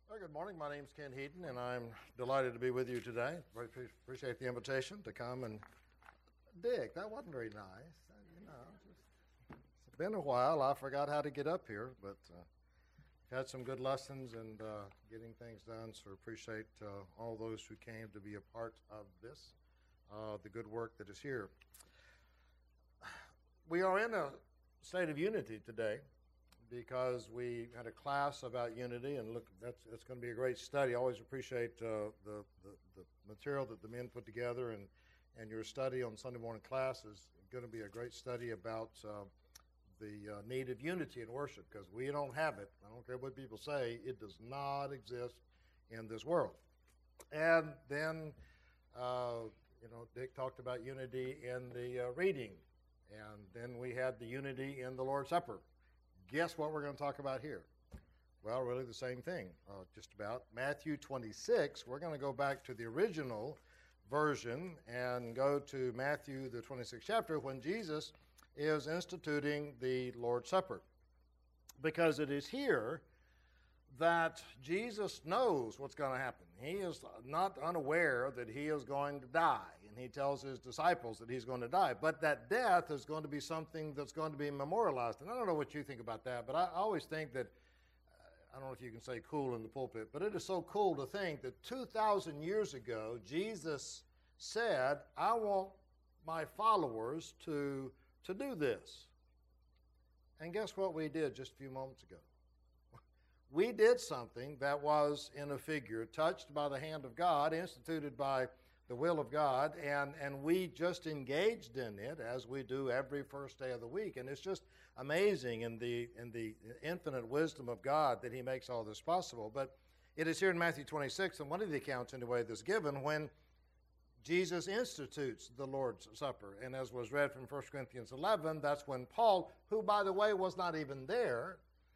Well, good morning. My name's Ken Heaton, and I'm delighted to be with you today. Very appreciate the invitation to come and dig. That wasn't very nice. It's been a while. I forgot how to get up here, but had some good lessons and getting things done, so appreciate all those who came to be a part of this, the good work that is here. We are in a state of unity today, because we had a class about unity, and look, that's going to be a great study. I always appreciate the material that the men put together, and your study on Sunday morning class is going to be a great study about the need of unity in worship, because we don't have it. I don't care what people say, it does not exist in this world. And then, Dick talked about unity in the reading, and then we had the unity in the Lord's Supper. Guess what we're going to talk about here? Well, really the same thing, just about. Matthew 26, we're going to go back to the original version and go to Matthew, the 26th chapter, when Jesus is instituting the Lord's Supper. Because it is here that Jesus knows what's going to happen. He is not unaware that he is going to die, and he tells his disciples that he's going to die. But that death is going to be something that's going to be memorialized. And I don't know what you think about that, but I always think that, I don't know if you can say cool in the pulpit, but it is so cool to think that 2,000 years ago, Jesus said, I want my followers to do this. And guess what we did just a few moments ago? We did something that was, in a figure, touched by the hand of God, instituted by the will of God, and we just engaged in it as we do every first day of the week. And it's just amazing in the infinite wisdom of God that he makes all this possible. But it is here in Matthew 26, and one of the accounts anyway that's given, when Jesus institutes the Lord's Supper. And as was read from 1 Corinthians 11, that's when Paul, who by the way was not even there,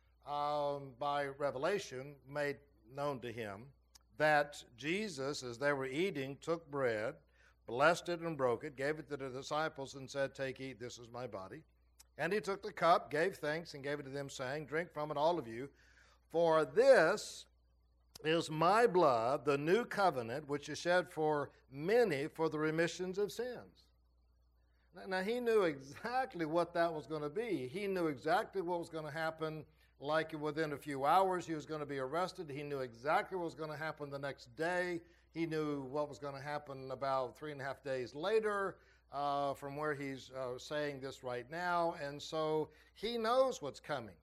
by revelation, made known to him that Jesus, as they were eating, took bread, blessed it and broke it, gave it to the disciples and said, take, eat, this is my body. And he took the cup, gave thanks, and gave it to them, saying, drink from it, all of you, for this is my blood, the new covenant, which is shed for many for the remissions of sins. Now, he knew exactly what that was going to be. He knew exactly what was going to happen. Like within a few hours, he was going to be arrested. He knew exactly what was going to happen the next day. He knew what was going to happen about 3.5 days later, from where he's saying this right now. And so he knows what's coming.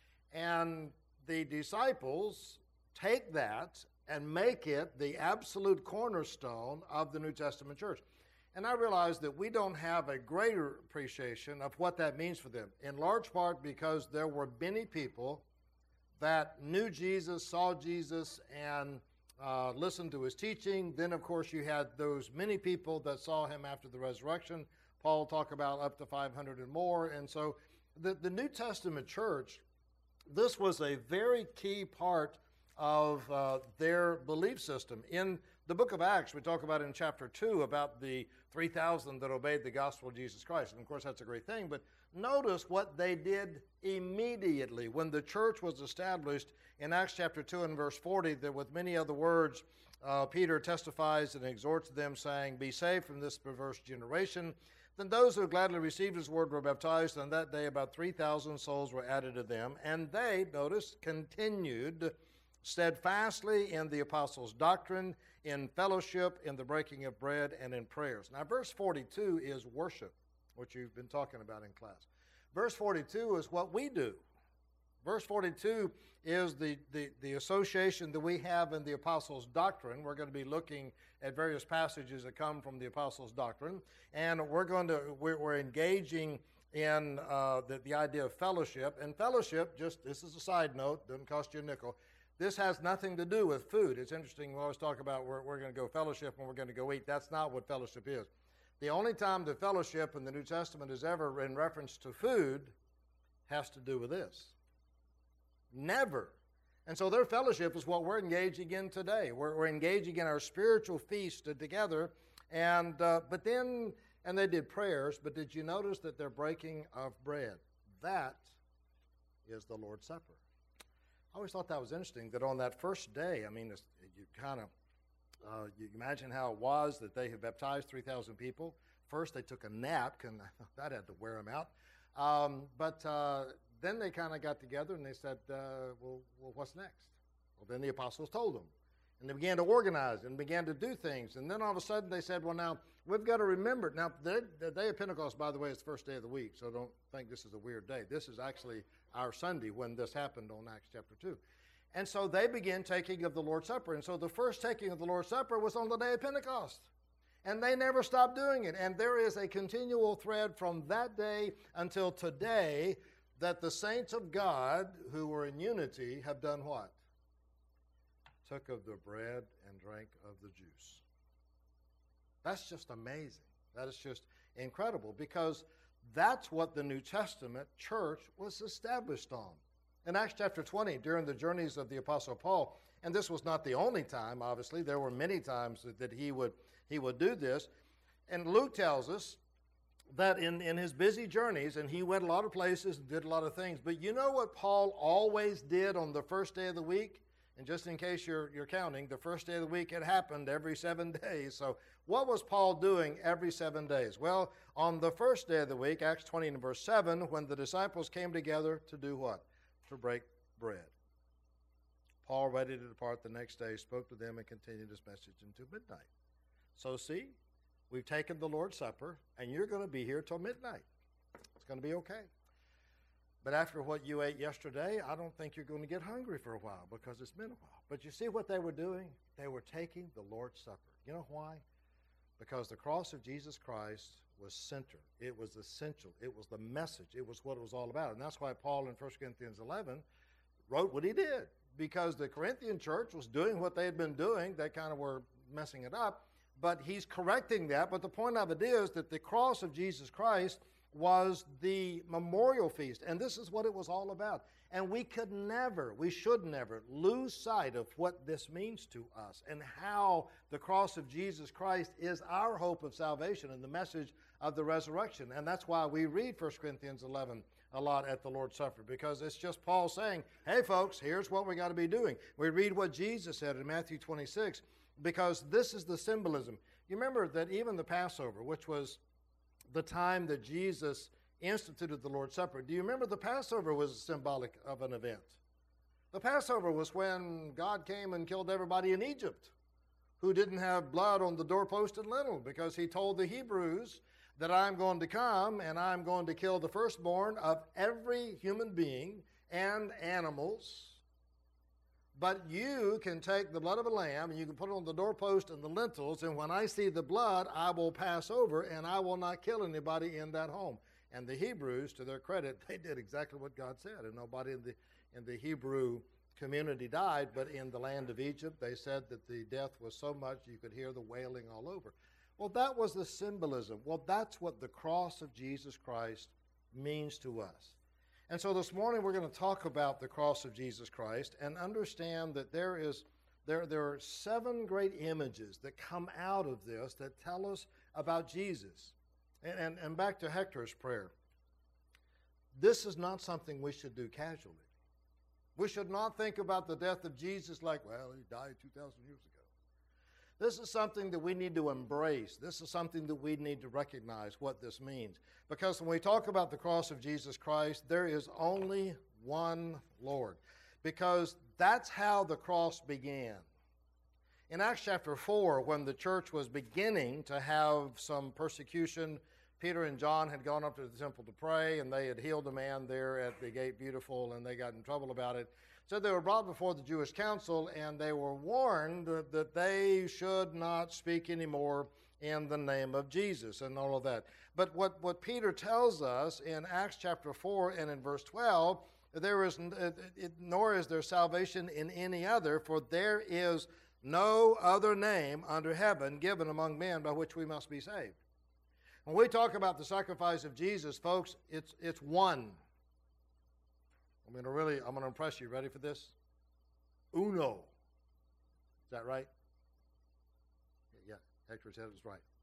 And the disciples take that and make it the absolute cornerstone of the New Testament church. And I realize that we don't have a greater appreciation of what that means for them, in large part because there were many people that knew Jesus, saw Jesus, and listened to his teaching. Then, of course, you had those many people that saw him after the resurrection. Paul talked about up to 500 and more. And so the New Testament church, this was a very key part of their belief system. In the book of Acts, we talk about in chapter 2 about the 3,000 that obeyed the gospel of Jesus Christ. And of course, that's a great thing. But notice what they did immediately when the church was established in Acts chapter 2 and verse 40, that with many other words, Peter testifies and exhorts them, saying, be saved from this perverse generation. Then those who gladly received his word were baptized, and that day about 3,000 souls were added to them. And they, notice, continued steadfastly in the apostles' doctrine, in fellowship, in the breaking of bread, and in prayers. Now, verse 42 is worship, which you've been talking about in class. Verse 42 is what we do. Verse 42 is the association that we have in the apostles' doctrine. We're going to be looking at various passages that come from the apostles' doctrine, and we're engaging in the idea of fellowship. And fellowship, just this is a side note, doesn't cost you a nickel. This has nothing to do with food. It's interesting, we always talk about we're going to go fellowship and we're going to go eat. That's not what fellowship is. The only time the fellowship in the New Testament is ever in reference to food has to do with this. Never. And so their fellowship is what we're engaging in today. We're engaging in our spiritual feast together. And they did prayers, but did you notice that they're breaking of bread? That is the Lord's Supper. I always thought that was interesting, that on that first day, I mean, you kind of, you imagine how it was that they had baptized 3,000 people. First, they took a nap, and that had to wear them out. But then they kind of got together, and they said, well, what's next? Well, then the apostles told them. And they began to organize and began to do things. And then all of a sudden they said, well, now, we've got to remember. Now, the day of Pentecost, by the way, is the first day of the week, so don't think this is a weird day. This is actually our Sunday when this happened on Acts chapter 2. And so they began taking of the Lord's Supper. And so the first taking of the Lord's Supper was on the day of Pentecost. And they never stopped doing it. And there is a continual thread from that day until today that the saints of God who were in unity have done what? Took of the bread and drank of the juice. That's just amazing. That is just incredible, because that's what the New Testament church was established on. In Acts chapter 20, during the journeys of the Apostle Paul, and this was not the only time, obviously, there were many times that he would do this. And Luke tells us that in his busy journeys, and he went a lot of places and did a lot of things, but you know what Paul always did on the first day of the week? And just in case you're counting, the first day of the week, it happened every 7 days. So what was Paul doing every 7 days? Well, on the first day of the week, Acts 20 and verse 7, when the disciples came together to do what? To break bread. Paul, ready to depart the next day, spoke to them and continued his message until midnight. So see, we've taken the Lord's Supper, and you're going to be here till midnight. It's going to be okay. But after what you ate yesterday, I don't think you're going to get hungry for a while, because it's been a while. But you see what they were doing? They were taking the Lord's Supper. You know why? Because the cross of Jesus Christ was center. It was essential. It was the message. It was what it was all about. And that's why Paul in 1 Corinthians 11 wrote what he did, because the Corinthian church was doing what they had been doing. They kind of were messing it up, but he's correcting that. But the point of it is that the cross of Jesus Christ was the memorial feast, and this is what it was all about. And we should never lose sight of what this means to us and how the cross of Jesus Christ is our hope of salvation and the message of the resurrection. And that's why we read 1 Corinthians 11 a lot at the Lord's Supper, because it's just Paul saying, hey folks, here's what we got to be doing. We read what Jesus said in Matthew 26, because this is the symbolism. You remember that even the Passover, which was the time that Jesus instituted the Lord's Supper. Do you remember the Passover was symbolic of an event? The Passover was when God came and killed everybody in Egypt who didn't have blood on the doorpost and lintel, because he told the Hebrews that I'm going to come and I'm going to kill the firstborn of every human being and animals. But you can take the blood of a lamb and you can put it on the doorpost and the lintels, and when I see the blood, I will pass over and I will not kill anybody in that home. And the Hebrews, to their credit, they did exactly what God said. And nobody in the Hebrew community died, but in the land of Egypt, they said that the death was so much you could hear the wailing all over. Well, that was the symbolism. Well, that's what the cross of Jesus Christ means to us. And so this morning we're going to talk about the cross of Jesus Christ and understand that there are 7 great images that come out of this that tell us about Jesus. And back to Hector's prayer. This is not something we should do casually. We should not think about the death of Jesus like, well, he died 2,000 years ago. This is something that we need to embrace. This is something that we need to recognize what this means. Because when we talk about the cross of Jesus Christ, there is only one Lord. Because that's how the cross began. In Acts chapter 4, when the church was beginning to have some persecution, Peter and John had gone up to the temple to pray, and they had healed a man there at the Gate Beautiful, and they got in trouble about it. So they were brought before the Jewish council, and they were warned that they should not speak anymore in the name of Jesus and all of that. But what Peter tells us in Acts chapter 4 and in verse 12, nor is there salvation in any other, for there is no other name under heaven given among men by which we must be saved. When we talk about the sacrifice of Jesus, folks, it's one. I'm going to impress you. Ready for this? Uno. Is that right? Yeah, Hector said it was right.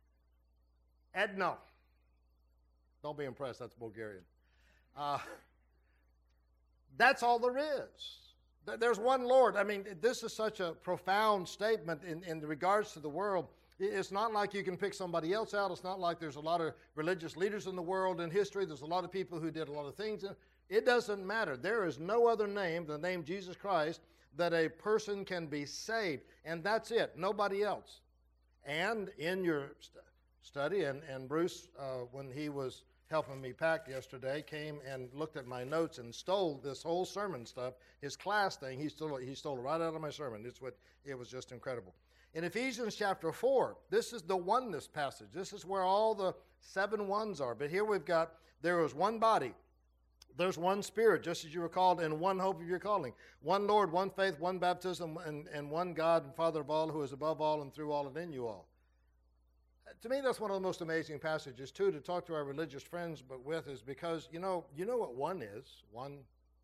Edno. Don't be impressed, that's Bulgarian. That's all there is. There's one Lord. I mean, this is such a profound statement in regards to the world. It's not like you can pick somebody else out. It's not like there's a lot of religious leaders in the world in history. There's a lot of people who did a lot of things. It doesn't matter. There is no other name than the name Jesus Christ that a person can be saved. And that's it. Nobody else. And in your study, and Bruce, when he was helping me pack yesterday, came and looked at my notes and stole this whole sermon stuff, his class thing. He stole it right out of my sermon. It was just incredible. In Ephesians chapter 4, this is the oneness passage. This is where all the 7 ones are. But here we've got, there is one body. There's one Spirit, just as you were called, and one hope of your calling. One Lord, one faith, one baptism, and one God and Father of all, who is above all and through all and in you all. To me, that's one of the most amazing passages, too, to talk to our religious friends but with, is because, you know what one is. One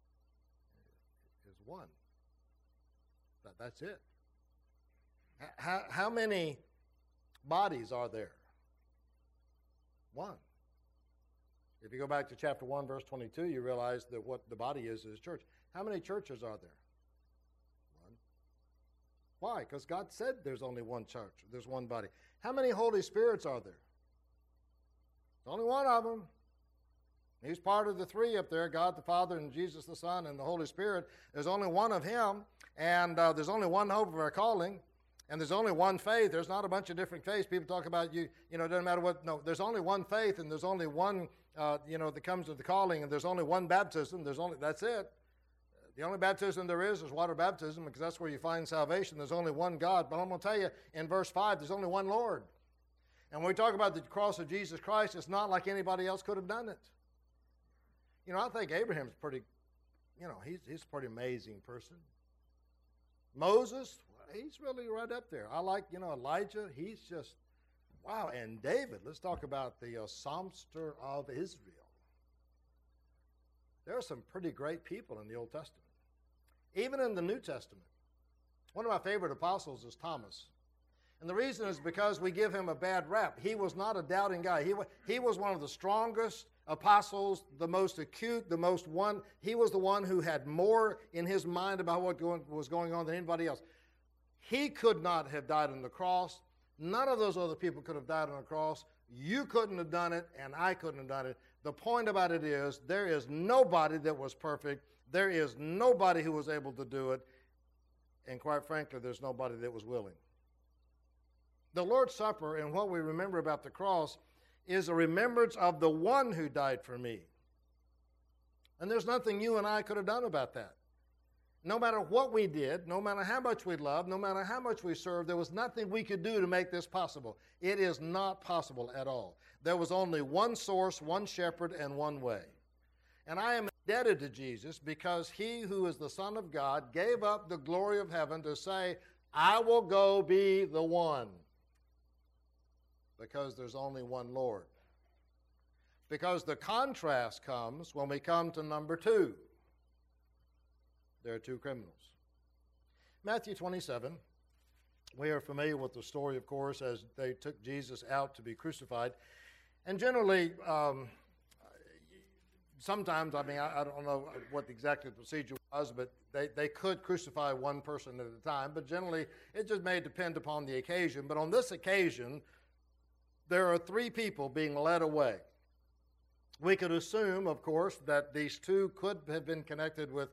is one. That's it. How many bodies are there? One. If you go back to chapter 1, verse 22, you realize that what the body is church. How many churches are there? One. Why? Because God said there's only one church. There's one body. How many Holy Spirits are there? There's only one of them. He's part of the 3 up there, God the Father and Jesus the Son and the Holy Spirit. There's only one of Him, and there's only one hope of our calling, and there's only one faith. There's not a bunch of different faiths. People talk about, it doesn't matter what. No, there's only one faith, and there's only one, that comes with the calling, and there's only one baptism. That's it. The only baptism there is water baptism, because that's where you find salvation. There's only one God. But I'm going to tell you, in verse 5, there's only one Lord. And when we talk about the cross of Jesus Christ, it's not like anybody else could have done it. I think Abraham's pretty, he's a pretty amazing person. Moses, he's really right up there. I like, Elijah, he's just, wow. And David, let's talk about the Psalmster of Israel. There are some pretty great people in the Old Testament. Even in the New Testament. One of my favorite apostles is Thomas. And the reason is because we give him a bad rap. He was not a doubting guy. He was one of the strongest apostles, the most acute, the most one. He was the one who had more in his mind about what was going on than anybody else. He could not have died on the cross. None of those other people could have died on the cross. You couldn't have done it, and I couldn't have done it. The point about it is there is nobody that was perfect. There is nobody who was able to do it. And quite frankly, there's nobody that was willing. The Lord's Supper and what we remember about the cross is a remembrance of the one who died for me. And there's nothing you and I could have done about that. No matter what we did, no matter how much we loved, no matter how much we served, there was nothing we could do to make this possible. It is not possible at all. There was only one source, one shepherd, and one way. And I am indebted to Jesus because He who is the Son of God gave up the glory of heaven to say, I will go be the one. Because there's only one Lord. Because the contrast comes when we come to number 2. There are 2 criminals. Matthew 27, we are familiar with the story, of course, as they took Jesus out to be crucified. And generally, sometimes, I don't know what exactly the procedure was, but they could crucify one person at a time. But generally, it just may depend upon the occasion. But on this occasion, there are 3 people being led away. We could assume, of course, that these 2 could have been connected with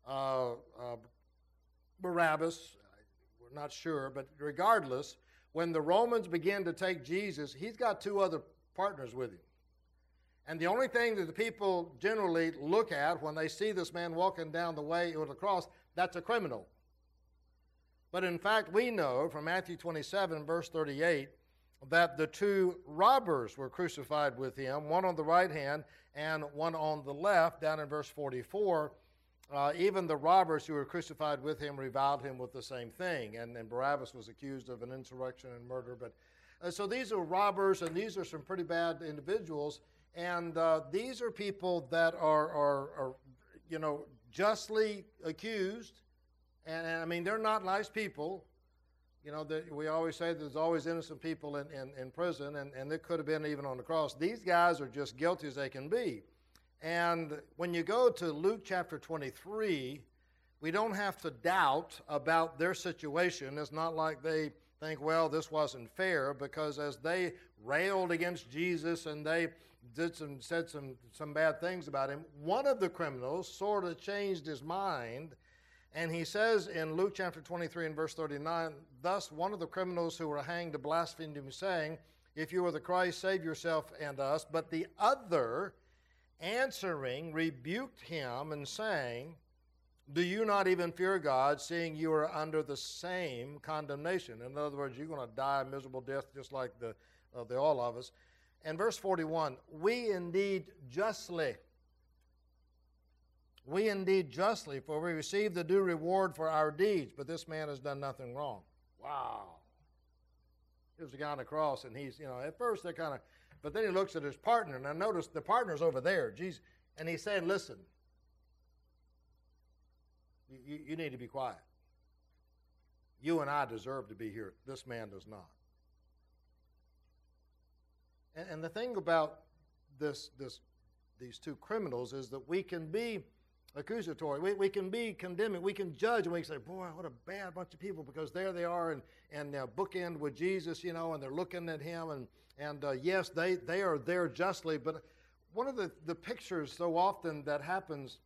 Barabbas. We're not sure, but regardless, when the Romans begin to take Jesus, he's got 2 other partners with him. And the only thing that the people generally look at when they see this man walking down the way with a cross, that's a criminal. But in fact, we know from Matthew 27, verse 38, that the 2 robbers were crucified with him, one on the right hand and one on the left. Down in verse 44, even the robbers who were crucified with him reviled him with the same thing. And Barabbas was accused of an insurrection and murder. But so these are robbers, and these are some pretty bad individuals. And these are people that are justly accused. And I mean, they're not nice people. We always say there's always innocent people in prison, and it could have been even on the cross. These guys are just guilty as they can be. And when you go to Luke chapter 23, We don't have to doubt about their situation. It's not like they think, well, this wasn't fair, because as they railed against Jesus and they said some bad things about him, one of the criminals sort of changed his mind. And he says in Luke chapter 23 and verse 39, thus one of the criminals who were hanged blasphemed him, saying, if you are the Christ, save yourself and us. But the other, answering, rebuked him and saying, do you not even fear God, seeing you are under the same condemnation? In other words, you're going to die a miserable death just like the all of us. And verse 41, we indeed justly, for we receive the due reward for our deeds, but this man has done nothing wrong. Wow. Here's the guy on the cross, and he's, at first they're kind of, but then he looks at his partner, and I notice the partner's over there, Jesus, and he's saying, listen, you need to be quiet. You and I deserve to be here. This man does not. And the thing about these two criminals is that we can be accusatory. We can be condemning. We can judge, and we can say, boy, what a bad bunch of people, because there they are and they're bookend with Jesus, and they're looking at him. And yes, they are there justly. But one of the pictures so often that happens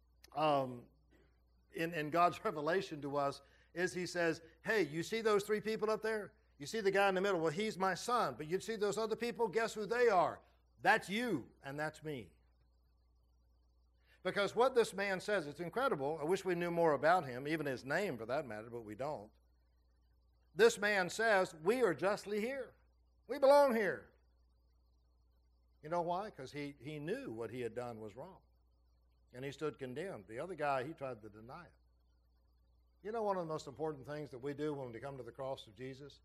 in God's revelation to us is he says, hey, you see those three people up there? You see the guy in the middle? Well, he's my son. But you see those other people? Guess who they are? That's you, and that's me. Because what this man says, it's incredible. I wish we knew more about him, even his name for that matter, but we don't. This man says, we are justly here. We belong here. You know why? Because he knew what he had done was wrong. And he stood condemned. The other guy, he tried to deny it. You know one of the most important things that we do when we come to the cross of Jesus?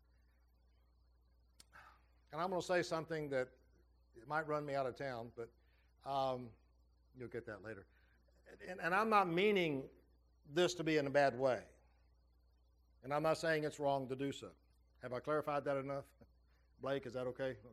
And I'm going to say something that it might run me out of town, but you'll get that later. And I'm not meaning this to be in a bad way. And I'm not saying it's wrong to do so. Have I clarified that enough? Blake, is that okay? Okay.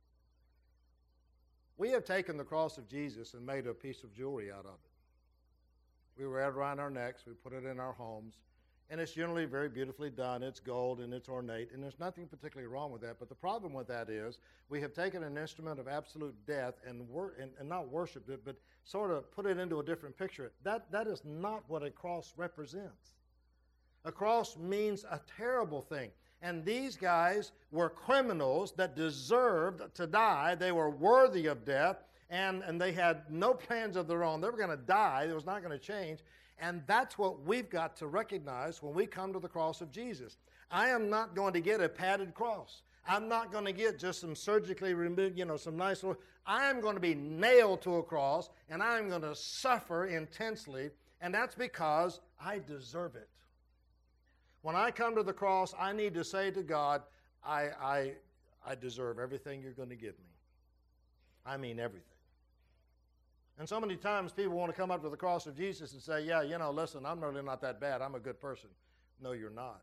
We have taken the cross of Jesus and made a piece of jewelry out of it. We wear it around our necks. We put it in our homes. And it's generally very beautifully done. It's gold and it's ornate, and there's nothing particularly wrong with that. But the problem with that is we have taken an instrument of absolute death and not worshipped it, but sort of put it into a different picture. That is not what a cross represents. A cross means a terrible thing. And these guys were criminals that deserved to die. They were worthy of death, and they had no plans of their own. They were going to die. It was not going to change. And that's what we've got to recognize when we come to the cross of Jesus. I am not going to get a padded cross. I'm not going to get just some surgically removed, some nice little. I am going to be nailed to a cross, and I'm going to suffer intensely, and that's because I deserve it. When I come to the cross, I need to say to God, I deserve everything you're going to give me. I mean everything. And so many times people want to come up to the cross of Jesus and say, yeah, listen, I'm really not that bad. I'm a good person. No, you're not.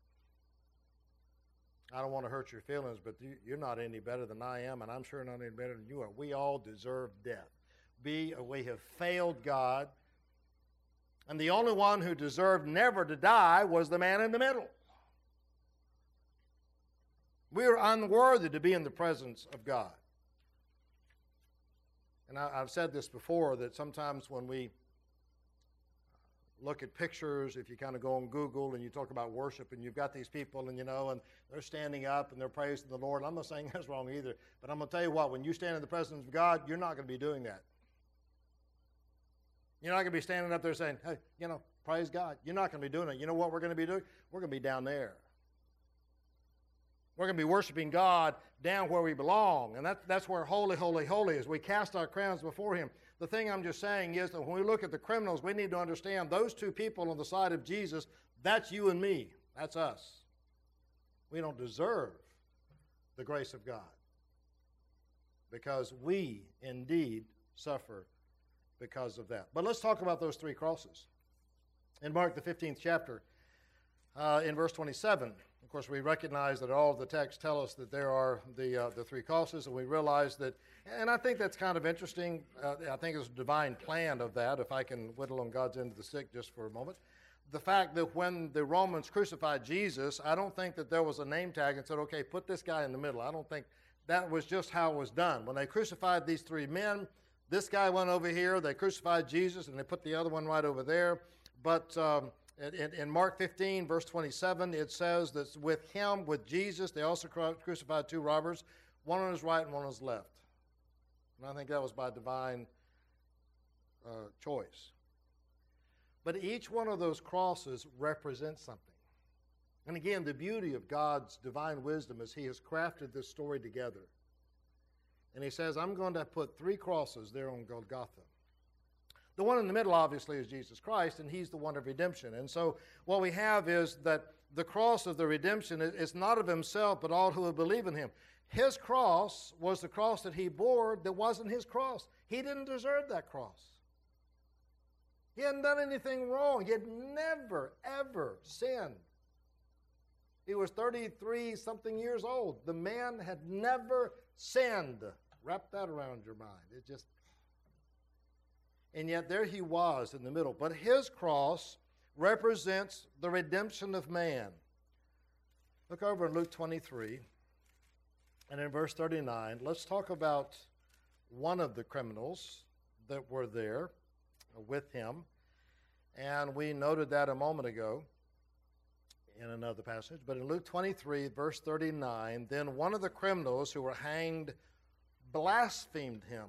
I don't want to hurt your feelings, but you're not any better than I am, and I'm sure not any better than you are. We all deserve death. We have failed God. And the only one who deserved never to die was the man in the middle. We are unworthy to be in the presence of God. And I've said this before, that sometimes when we look at pictures, if you kind of go on Google and you talk about worship, and you've got these people, and and they're standing up and they're praising the Lord. I'm not saying that's wrong either, but I'm going to tell you what, when you stand in the presence of God, you're not going to be doing that. You're not going to be standing up there saying, hey, praise God. You're not going to be doing it. You know what we're going to be doing? We're going to be down there. We're going to be worshiping God down where we belong. And that's where holy, holy, holy is. We cast our crowns before Him. The thing I'm just saying is that when we look at the criminals, we need to understand those two people on the side of Jesus, that's you and me. That's us. We don't deserve the grace of God, because we indeed suffer because of that. But let's talk about those three crosses. In Mark, the 15th chapter, in verse 27, of course, we recognize that all of the texts tell us that there are the three crosses, and we realize that, and I think that's kind of interesting. I think it's a divine plan of that, if I can whittle on God's end of the stick just for a moment. the fact that when the Romans crucified Jesus, I don't think that there was a name tag and said, okay, put this guy in the middle. I don't think that was just how it was done. When they crucified these three men, this guy went over here, they crucified Jesus, and they put the other one right over there. But in Mark 15, verse 27, it says that with him, with Jesus, they also crucified two robbers, one on his right and one on his left. And I think that was by divine choice. But each one of those crosses represents something. And again, the beauty of God's divine wisdom is he has crafted this story together. And he says, I'm going to put three crosses there on Golgotha. The one in the middle, obviously, is Jesus Christ, and he's the one of redemption. And so what we have is that the cross of the redemption is not of himself, but all who will believe in him. His cross was the cross that he bore that wasn't his cross. He didn't deserve that cross. He hadn't done anything wrong. He had never, ever sinned. He was 33-something years old. The man had never sinned. Wrap that around your mind. It just... And yet there he was in the middle. But his cross represents the redemption of man. Look over in Luke 23 and in verse 39. Let's talk about one of the criminals that were there with him. And we noted that a moment ago in another passage. But in Luke 23, verse 39, then one of the criminals who were hanged blasphemed him.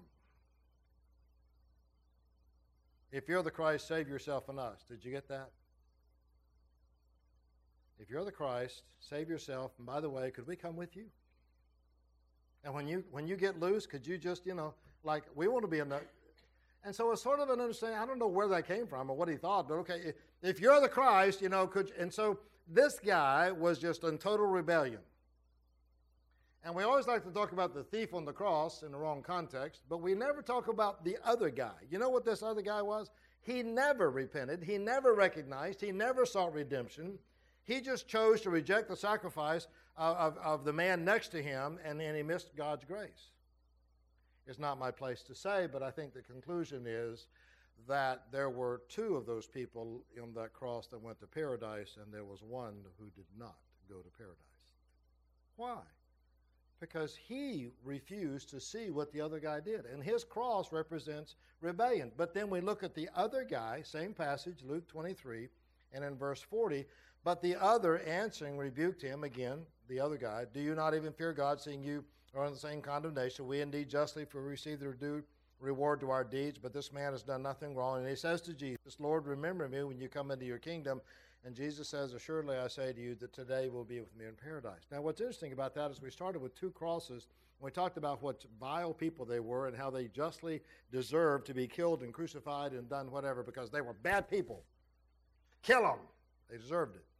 If you're the Christ, save yourself and us. Did you get that? If you're the Christ, save yourself. And by the way, could we come with you? And when you get loose, could you just, like, we want to be in the... And so it's sort of an understanding. I don't know where that came from or what he thought, but okay, if you're the Christ, could you? And so this guy was just in total rebellion. And we always like to talk about the thief on the cross in the wrong context, but we never talk about the other guy. You know what this other guy was? He never repented. He never recognized. He never sought redemption. He just chose to reject the sacrifice of the man next to him, and then he missed God's grace. It's not my place to say, but I think the conclusion is that there were two of those people on that cross that went to paradise, and there was one who did not go to paradise. Why? Because he refused to see what the other guy did. And his cross represents rebellion. But then we look at the other guy, same passage, Luke 23, and in verse 40, but the other answering rebuked him, again, the other guy, do you not even fear God, seeing you are in the same condemnation? We indeed justly, for we receive the due reward to our deeds, but this man has done nothing wrong. And he says to Jesus, Lord, remember me when you come into your kingdom. And Jesus says, assuredly I say to you that today will be with me in paradise. Now what's interesting about that is we started with two crosses. We talked about what vile people they were and how they justly deserved to be killed and crucified and done whatever because they were bad people. Kill them. They deserved it.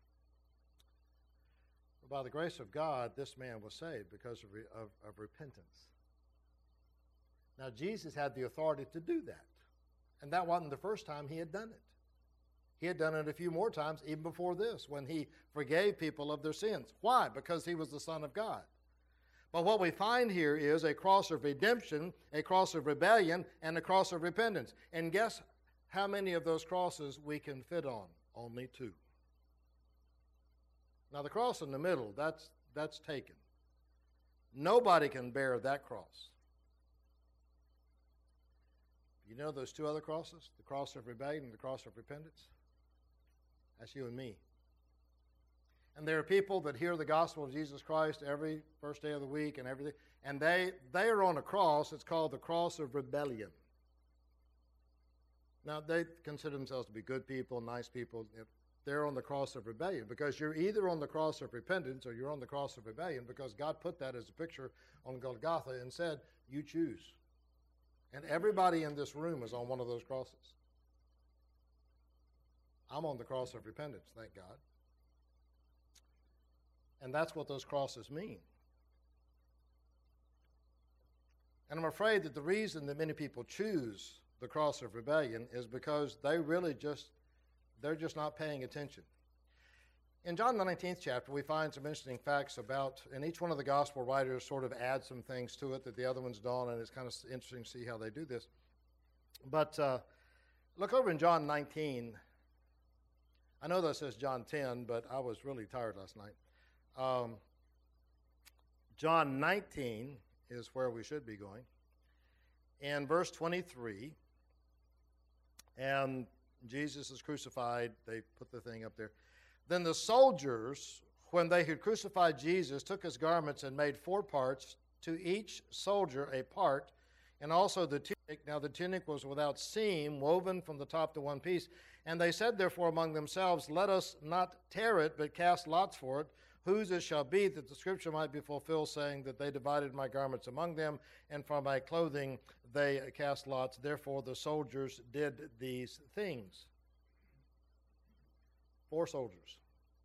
But by the grace of God, this man was saved because of repentance. Now Jesus had the authority to do that. And that wasn't the first time he had done it. He had done it a few more times even before this when he forgave people of their sins. Why? Because he was the Son of God. But what we find here is a cross of redemption, a cross of rebellion, and a cross of repentance. And guess how many of those crosses we can fit on? Only two. Now the cross in the middle, that's taken. Nobody can bear that cross. You know those two other crosses? The cross of rebellion and the cross of repentance? That's you and me. And there are people that hear the gospel of Jesus Christ every first day of the week and everything, and they are on a cross. It's called the cross of rebellion. Now, they consider themselves to be good people, nice people. They're on the cross of rebellion because you're either on the cross of repentance or you're on the cross of rebellion because God put that as a picture on Golgotha and said, you choose. And everybody in this room is on one of those crosses. I'm on the cross of repentance, thank God. And that's what those crosses mean. And I'm afraid that the reason that many people choose the cross of rebellion is because they're just not paying attention. In John the 19th chapter, we find some interesting facts about, and each one of the gospel writers sort of adds some things to it that the other ones don't, and it's kind of interesting to see how they do this. But look over in John 19, I know that says John 10, but I was really tired last night. John 19 is where we should be going. In verse 23, and Jesus is crucified. They put the thing up there. Then the soldiers, when they had crucified Jesus, took his garments and made 4 parts, to each soldier a part, and also the tunic. Now the tunic was without seam, woven from the top to one piece. And they said therefore among themselves, let us not tear it, but cast lots for it, whose it shall be, that the scripture might be fulfilled, saying that they divided my garments among them, and for my clothing they cast lots. Therefore the soldiers did these things. 4 soldiers.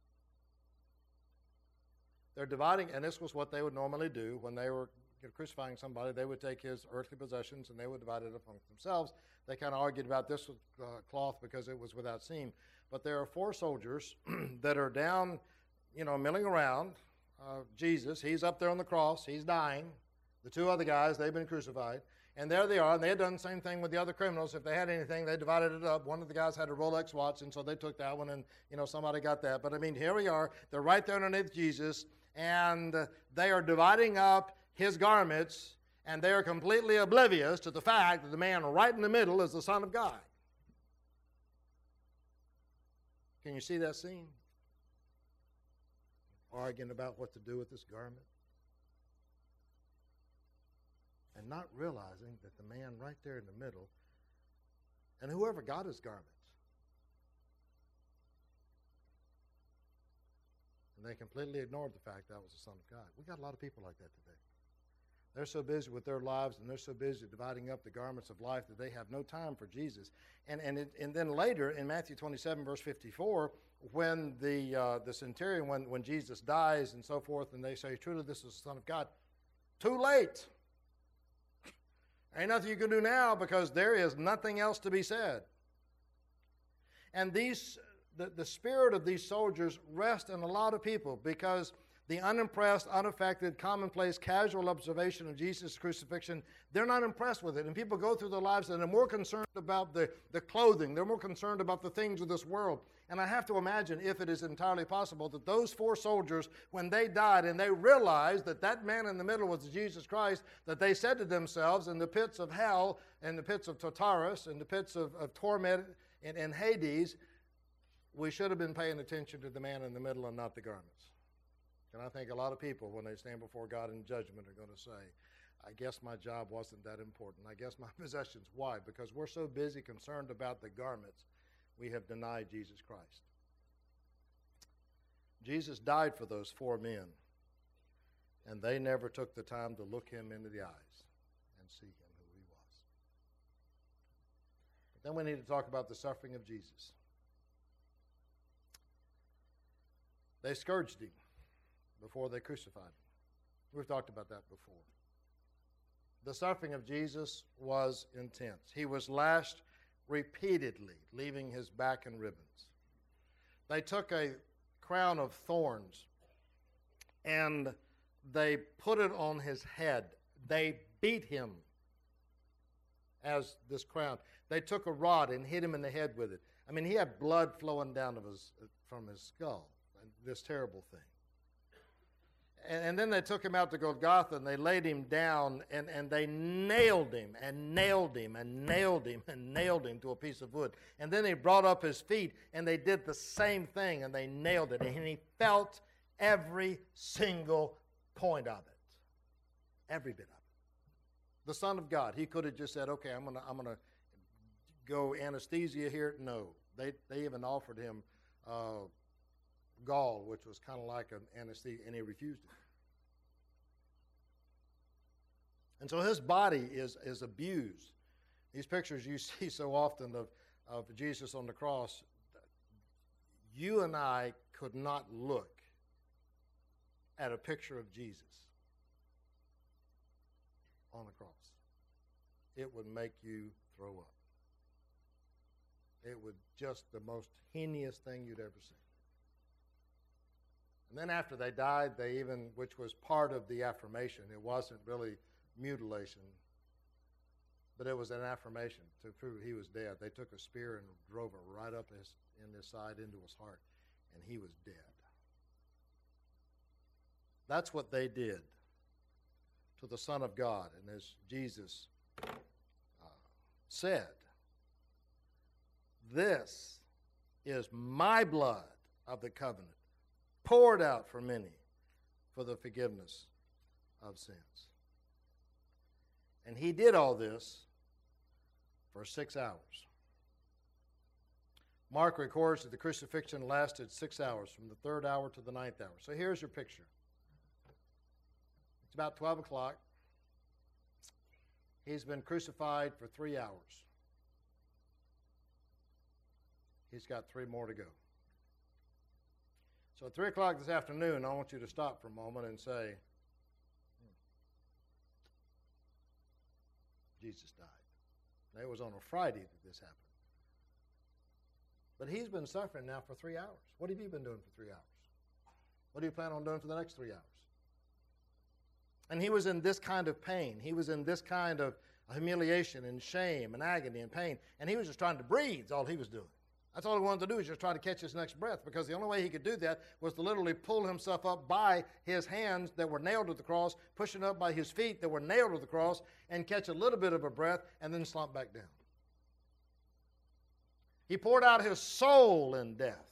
They're dividing, and this was what they would normally do when they were crucifying somebody. They would take his earthly possessions and they would divide it among themselves. They kind of argued about this cloth because it was without seam. But there are 4 soldiers that are down, milling around Jesus. He's up there on the cross. He's dying. The 2 other guys, they've been crucified. And there they are. And they had done the same thing with the other criminals. If they had anything, they divided it up. One of the guys had a Rolex watch, and so they took that one, and, somebody got that. But, here we are. They're right there underneath Jesus, and they are dividing up his garments, and they are completely oblivious to the fact that the man right in the middle is the Son of God. Can you see that scene? Arguing about what to do with this garment. And not realizing that the man right there in the middle, and whoever got his garments, and they completely ignored the fact that was the Son of God. We got a lot of people like that today. They're so busy with their lives, and they're so busy dividing up the garments of life that they have no time for Jesus. And then later in Matthew 27, verse 54, when the centurion, when Jesus dies and so forth, and they say, truly this is the Son of God, too late. Ain't nothing you can do now because there is nothing else to be said. And the spirit of these soldiers rests in a lot of people because the unimpressed, unaffected, commonplace, casual observation of Jesus' crucifixion, they're not impressed with it. And people go through their lives and they're more concerned about the clothing. They're more concerned about the things of this world. And I have to imagine, if it is entirely possible, that those 4 soldiers, when they died and they realized that that man in the middle was Jesus Christ, that they said to themselves, in the pits of hell, in the pits of Tartarus, in the pits of torment in Hades, we should have been paying attention to the man in the middle and not the garments. And I think a lot of people, when they stand before God in judgment, are going to say, I guess my job wasn't that important. I guess my possessions. Why? Because we're so busy concerned about the garments, we have denied Jesus Christ. Jesus died for those 4 men, and they never took the time to look him into the eyes and see him who he was. But then we need to talk about the suffering of Jesus. They scourged him before they crucified him. We've talked about that before. The suffering of Jesus was intense. He was lashed repeatedly, leaving his back in ribbons. They took a crown of thorns and they put it on his head. They beat him as this crown. They took a rod and hit him in the head with it. He had blood flowing down from his skull. This terrible thing. And then they took him out to Golgotha and they laid him down and they nailed him and nailed him and nailed him and nailed him to a piece of wood. And then they brought up his feet and they did the same thing and they nailed it. And he felt every single point of it. Every bit of it. The Son of God, he could have just said, okay, I'm gonna go anesthesia here. No. They even offered him gall, which was kind of like an anesthesia, and he refused it. And so his body is abused. These pictures you see so often of Jesus on the cross, you and I could not look at a picture of Jesus on the cross. It would make you throw up. It would just the most heinous thing you'd ever seen. And then after they died, which was part of the affirmation, it wasn't really mutilation. But it was an affirmation to prove he was dead. They took a spear and drove it right up in his side into his heart, and he was dead. That's what they did to the Son of God. And as Jesus said, this is my blood of the covenant, poured out for many for the forgiveness of sins. And he did all this for 6 hours. Mark records that the crucifixion lasted 6 hours, from the 3rd hour to the 9th hour. So here's your picture. It's about 12 o'clock. He's been crucified for 3 hours. He's got 3 more to go. So at 3 o'clock this afternoon, I want you to stop for a moment and say, Jesus died. Now, it was on a Friday that this happened. But he's been suffering now for 3 hours. What have you been doing for 3 hours? What do you plan on doing for the next 3 hours? And he was in this kind of pain. He was in this kind of humiliation and shame and agony and pain. And he was just trying to breathe, is all he was doing. That's all he wanted to do, was just try to catch his next breath, because the only way he could do that was to literally pull himself up by his hands that were nailed to the cross, pushing up by his feet that were nailed to the cross, and catch a little bit of a breath and then slump back down. He poured out his soul in death.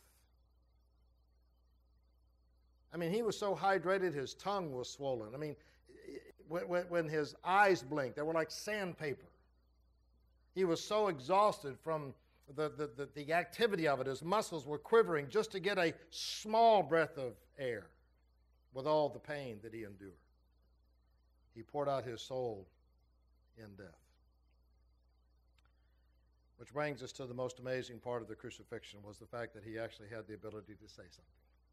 I mean, he was so hydrated his tongue was swollen. I mean, when his eyes blinked, they were like sandpaper. He was so exhausted from the activity of it. His muscles were quivering just to get a small breath of air with all the pain that he endured. He poured out his soul in death. Which brings us to the most amazing part of the crucifixion, was the fact that he actually had the ability to say something.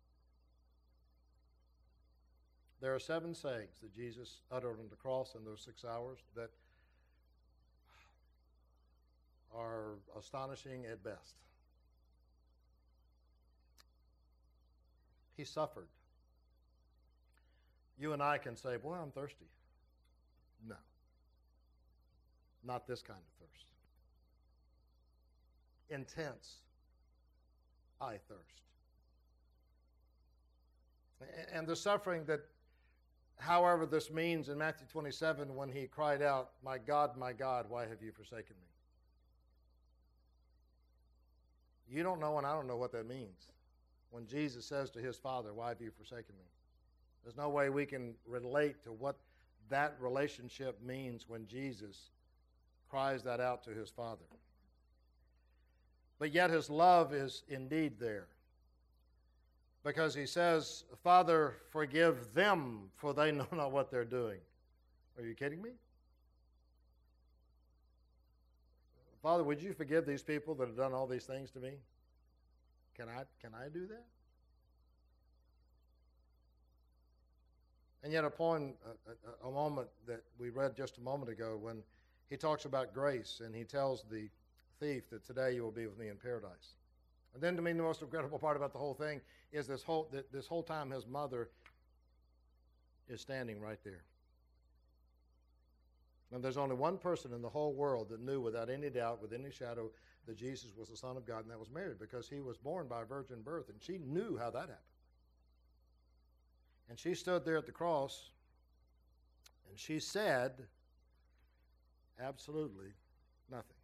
There are 7 sayings that Jesus uttered on the cross in those 6 hours that are astonishing at best. He suffered. You and I can say, boy, I'm thirsty. No. Not this kind of thirst. Intense, I thirst. And the suffering that, however this means in Matthew 27, when he cried out, my God, why have you forsaken me? You don't know and I don't know what that means. When Jesus says to his Father, why have you forsaken me? There's no way we can relate to what that relationship means when Jesus cries that out to his Father. But yet his love is indeed there. Because he says, Father, forgive them, for they know not what they're doing. Are you kidding me? Father, would you forgive these people that have done all these things to me? Can I do that? And yet upon a moment that we read just a moment ago, when he talks about grace and he tells the thief that today you will be with me in paradise. And then to me the most incredible part about the whole thing is this whole time his mother is standing right there. And there's only one person in the whole world that knew without any doubt, with any shadow, that Jesus was the Son of God, and that was Mary, because he was born by virgin birth, and she knew how that happened. And she stood there at the cross, and she said absolutely nothing.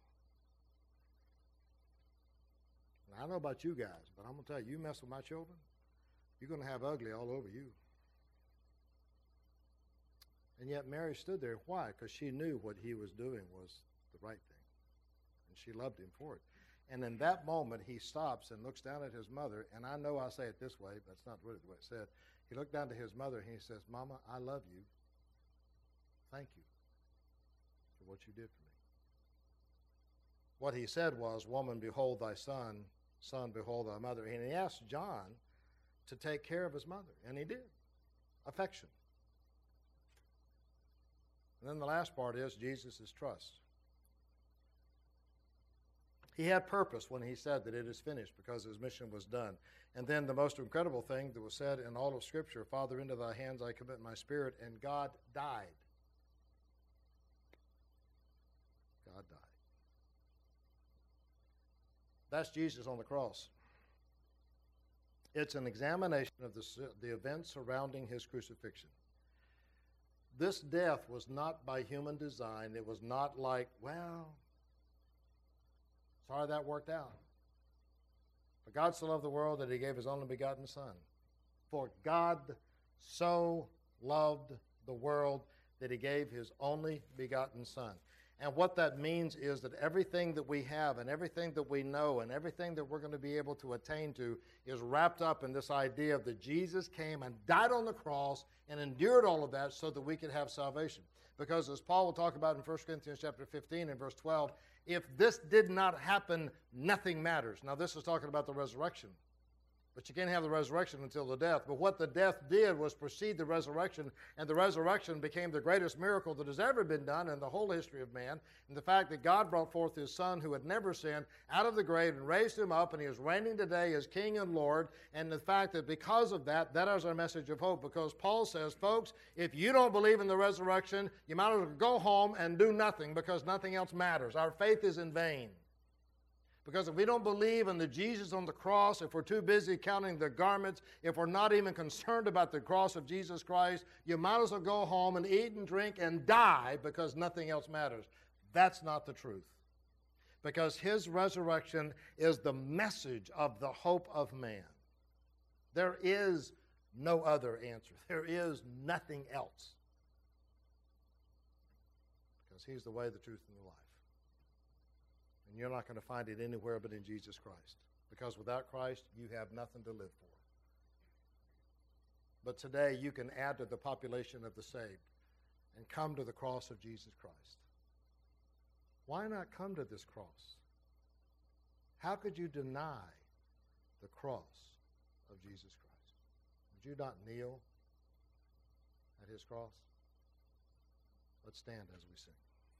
And I don't know about you guys, but I'm going to tell you, you mess with my children, you're going to have ugly all over you. And yet Mary stood there. Why? Because she knew what he was doing was the right thing. And she loved him for it. And in that moment, he stops and looks down at his mother. And I know I say it this way, but it's not really the way it's said. He looked down to his mother and he says, Mama, I love you. Thank you for what you did for me. What he said was, woman, behold thy son. Son, behold thy mother. And he asked John to take care of his mother. And he did. Affection. And then the last part is Jesus' trust. He had purpose when he said that it is finished, because his mission was done. And then the most incredible thing that was said in all of Scripture, Father, into thy hands I commit my spirit, and God died. God died. That's Jesus on the cross. It's an examination of the events surrounding his crucifixion. This death was not by human design. It was not like, well, sorry that worked out. For God so loved the world that he gave his only begotten Son. For God so loved the world that he gave his only begotten Son. And what that means is that everything that we have and everything that we know and everything that we're going to be able to attain to is wrapped up in this idea of that Jesus came and died on the cross and endured all of that so that we could have salvation. Because as Paul will talk about in 1 Corinthians chapter 15 and verse 12, if this did not happen, nothing matters. Now this is talking about the resurrection. But you can't have the resurrection until the death. But what the death did was precede the resurrection, and the resurrection became the greatest miracle that has ever been done in the whole history of man. And the fact that God brought forth his Son who had never sinned out of the grave and raised him up, and he is reigning today as King and Lord. And the fact that because of that, that is our message of hope. Because Paul says, folks, if you don't believe in the resurrection, you might as well go home and do nothing because nothing else matters. Our faith is in vain. Because if we don't believe in the Jesus on the cross, if we're too busy counting the garments, if we're not even concerned about the cross of Jesus Christ, you might as well go home and eat and drink and die because nothing else matters. That's not the truth. Because his resurrection is the message of the hope of man. There is no other answer. There is nothing else. Because he's the way, the truth, and the life. And you're not going to find it anywhere but in Jesus Christ. Because without Christ, you have nothing to live for. But today, you can add to the population of the saved and come to the cross of Jesus Christ. Why not come to this cross? How could you deny the cross of Jesus Christ? Would you not kneel at his cross? Let's stand as we sing.